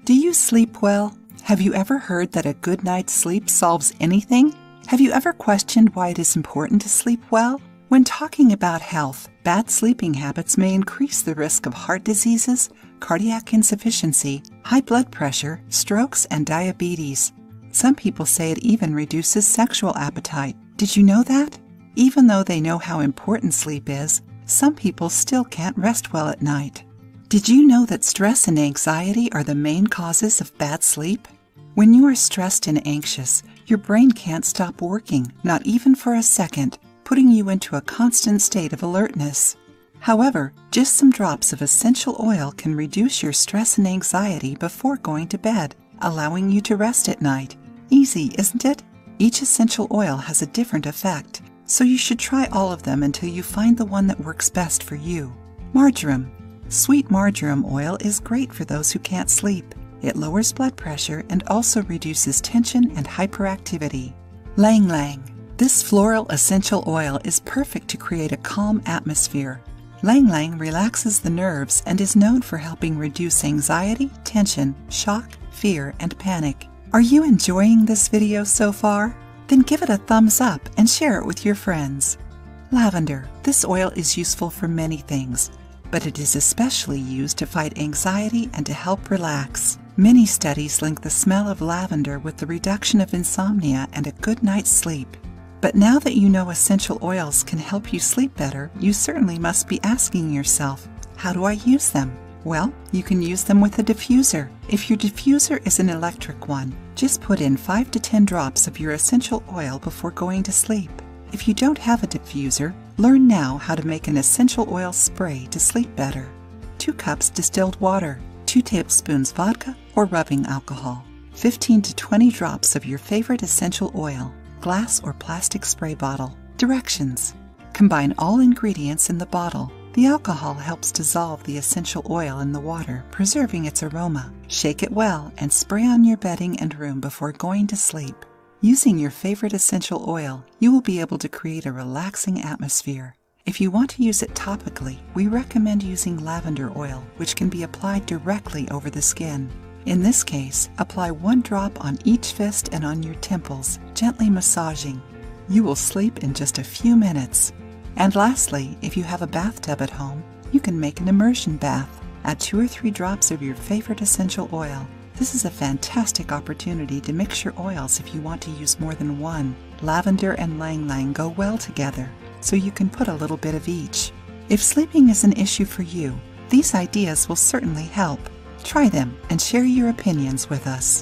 Do you sleep well? Have you ever heard that a good night's sleep solves anything? Have you ever questioned why it is important to sleep well? When talking about health, bad sleeping habits may increase the risk of heart diseases, cardiac insufficiency, high blood pressure, strokes, and diabetes. Some people say it even reduces sexual appetite. Did you know that? Even though they know how important sleep is, some people still can't rest well at night. Did you know that stress and anxiety are the main causes of bad sleep? When you are stressed and anxious, your brain can't stop working, not even for a second, putting you into a constant state of alertness. However, just some drops of essential oil can reduce your stress and anxiety before going to bed, allowing you to rest at night. Easy, isn't it? Each essential oil has a different effect, so you should try all of them until you find the one that works best for you. Marjoram. Sweet marjoram oil is great for those who can't sleep. It lowers blood pressure and also reduces tension and hyperactivity. Ylang Ylang. This floral essential oil is perfect to create a calm atmosphere. Ylang Ylang relaxes the nerves and is known for helping reduce anxiety, tension, shock, fear, and panic. Are you enjoying this video so far? Then give it a thumbs up and share it with your friends. Lavender. This oil is useful for many things, but it is especially used to fight anxiety and to help relax. Many studies link the smell of lavender with the reduction of insomnia and a good night's sleep. But now that you know essential oils can help you sleep better, you certainly must be asking yourself, how do I use them? Well, you can use them with a diffuser. If your diffuser is an electric one, just put in 5 to 10 drops of your essential oil before going to sleep. If you don't have a diffuser, learn now how to make an essential oil spray to sleep better. 2 cups distilled water, 2 tablespoons vodka or rubbing alcohol, 15 to 20 drops of your favorite essential oil, glass or plastic spray bottle. Directions. Combine all ingredients in the bottle. The alcohol helps dissolve the essential oil in the water, preserving its aroma. Shake it well and spray on your bedding and room before going to sleep. Using your favorite essential oil, you will be able to create a relaxing atmosphere. If you want to use it topically, we recommend using lavender oil, which can be applied directly over the skin. In this case, apply 1 drop on each fist and on your temples, gently massaging. You will sleep in just a few minutes. And lastly, if you have a bathtub at home, you can make an immersion bath. Add 2 or 3 drops of your favorite essential oil. This is a fantastic opportunity to mix your oils if you want to use more than one. Lavender and Ylang Ylang go well together, so you can put a little bit of each. If sleeping is an issue for you, these ideas will certainly help. Try them and share your opinions with us.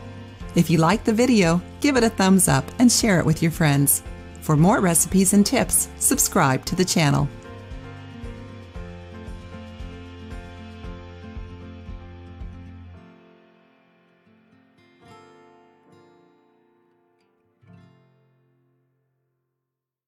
If you liked the video, give it a thumbs up and share it with your friends. For more recipes and tips, subscribe to the channel.